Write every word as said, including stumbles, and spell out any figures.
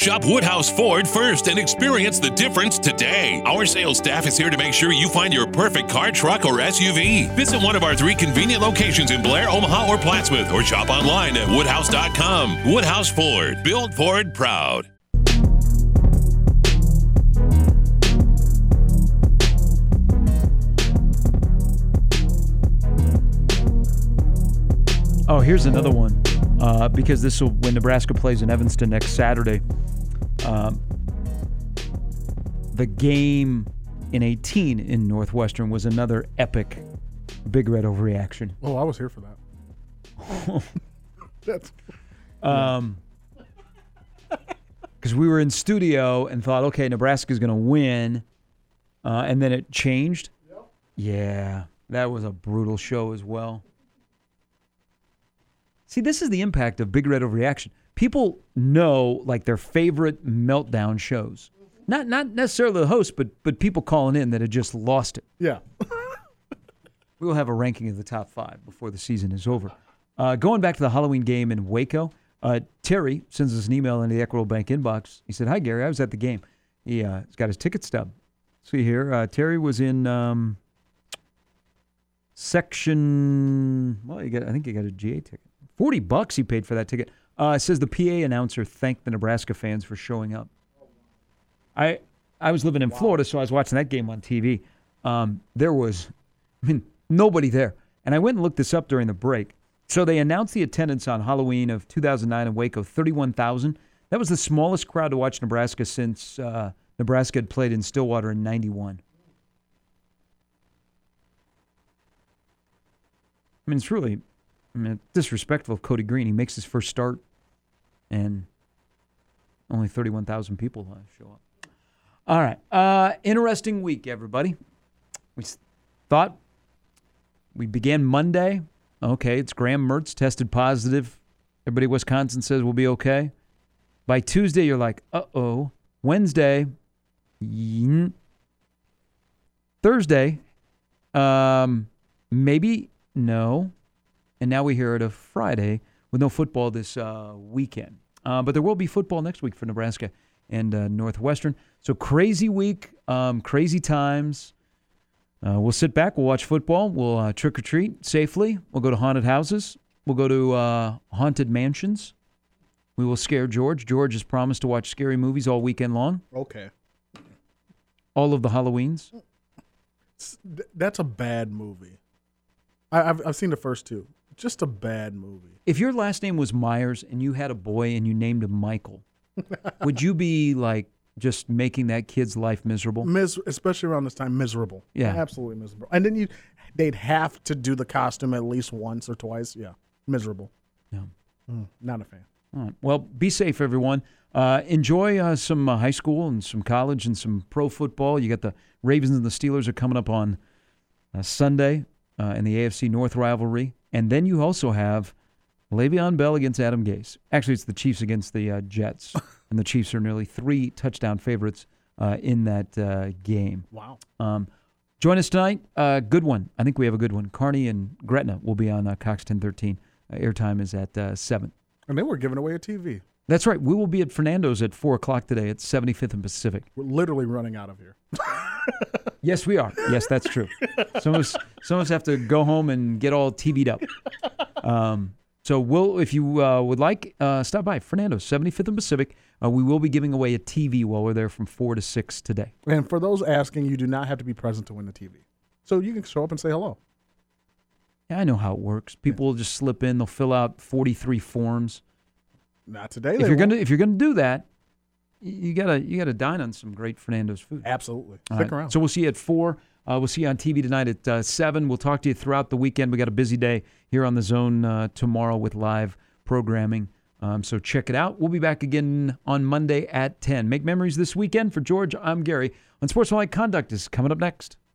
Shop Woodhouse Ford first and experience the difference today. Our sales staff is here to make sure you find your perfect car, truck, or S U V. Visit one of our three convenient locations in Blair, Omaha, or Plattsmouth, or shop online at woodhouse dot com. Woodhouse Ford, built Ford proud. Oh, here's another one, uh, because this will, when Nebraska plays in Evanston next Saturday, um, the game in eighteen in Northwestern was another epic Big Red overreaction. Oh, I was here for that. That's um, because we were in studio and thought, okay, Nebraska's going to win, uh, and then it changed. Yep. Yeah, that was a brutal show as well. See, this is the impact of Big Red overreaction. People know, like, their favorite meltdown shows. Not not necessarily the host, but but people calling in that had just lost it. Yeah. We will have a ranking of the top five before the season is over. Uh, going back to the Halloween game in Waco, uh, Terry sends us an email into the Equitable Bank inbox. He said, "Hi, Gary. I was at the game." He, uh, he's got his ticket stub. See here. Uh, Terry was in um, section, well, you got, I think you got a G A ticket. forty bucks he paid for that ticket. Uh, it says the P A announcer thanked the Nebraska fans for showing up. I I was living in wow. Florida, so I was watching that game on T V. Um, there was, I mean, nobody there. And I went and looked this up during the break. So they announced the attendance on Halloween of two thousand nine in Waco, thirty-one thousand. That was the smallest crowd to watch Nebraska since uh, Nebraska had played in Stillwater in ninety-one. I mean, it's really... I mean, disrespectful of Cody Green. He makes his first start, and only thirty-one thousand people uh, show up. All right. Uh, interesting week, everybody. We thought we began Monday. Okay, it's Graham Mertz tested positive. Everybody in Wisconsin says we'll be okay. By Tuesday, you're like, uh-oh. Wednesday, yin. Thursday, um, maybe no. And now we hear it of Friday with no football this uh, weekend. Uh, but there will be football next week for Nebraska and uh, Northwestern. So crazy week, um, crazy times. Uh, we'll sit back. We'll watch football. We'll uh, trick-or-treat safely. We'll go to haunted houses. We'll go to uh, haunted mansions. We will scare George. George has promised to watch scary movies all weekend long. Okay. All of the Halloweens. That's a bad movie. I, I've I've seen the first two. Just a bad movie. If your last name was Myers and you had a boy and you named him Michael, would you be like just making that kid's life miserable? Mis- especially around this time, miserable. Yeah. Absolutely miserable. And then you, they'd have to do the costume at least once or twice. Yeah. Miserable. Yeah. Mm, not a fan. All right. Well, be safe, everyone. Uh, enjoy uh, some uh, high school and some college and some pro football. You got the Ravens and the Steelers are coming up on uh, Sunday uh, in the A F C North rivalry. And then you also have Le'Veon Bell against Adam Gase. Actually, it's the Chiefs against the uh, Jets. And the Chiefs are nearly three touchdown favorites uh, in that uh, game. Wow. Um, join us tonight. Uh, good one. I think we have a good one. Kearney and Gretna will be on uh, Cox ten thirteen. Uh, airtime is at uh, seven. And then we're giving away a T V. That's right. We will be at Fernando's at four o'clock today at seventy-fifth and Pacific. We're literally running out of here. Yes, we are. Yes, that's true. Some of us, some of us have to go home and get all T V'd up. Um, so we'll, if you uh, would like, uh, stop by Fernando's, seventy-fifth and Pacific. Uh, we will be giving away a T V while we're there from four to six today. And for those asking, you do not have to be present to win the T V. So you can show up and say hello. Yeah, I know how it works. People will just slip in. They'll fill out forty-three forms. Not today. If you're gonna if you're gonna do that, you gotta you gotta dine on some great Fernando's food. Absolutely. All Stick right. around. So we'll see you at four. Uh, we'll see you on T V tonight at uh, seven. We'll talk to you throughout the weekend. We got a busy day here on the Zone uh, tomorrow with live programming. Um, so check it out. We'll be back again on Monday at ten. Make memories this weekend. For George, I'm Gary. Unsportsmanlike Conduct is coming up next.